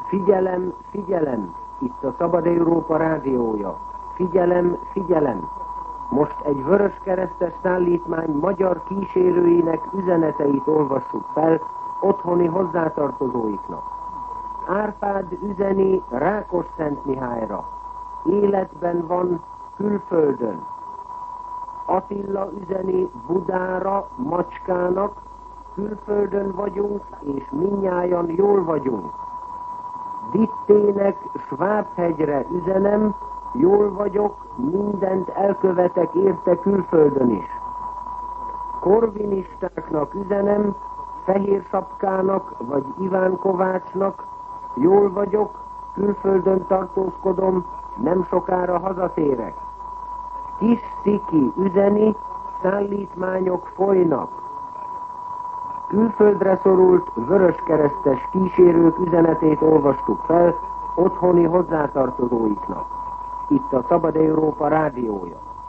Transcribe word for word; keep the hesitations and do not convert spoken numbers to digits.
Figyelem, figyelem, itt a Szabad Európa rádiója. Figyelem, figyelem, most egy vöröskeresztes szállítmány magyar kísérőinek üzeneteit olvassuk fel otthoni hozzátartozóiknak. Árpád üzeni Rákosszentmihályra, életben van külföldön. Attila üzeni Budára, Macskának, külföldön vagyunk, és mindnyájan jól vagyunk. Dittének Svábhegyre üzenem, jól vagyok, mindent elkövetek érte külföldön is. Korvinistáknak üzenem, Fehér Sapkának vagy Iván Kovácsnak, jól vagyok, külföldön tartózkodom, nem sokára hazatérek. Kis Sziki üzeni, szállítmányok folynak. Külföldre szorult vöröskeresztes kísérők üzenetét olvastuk fel otthoni hozzátartozóiknak. Itt a Szabad Európa rádiója.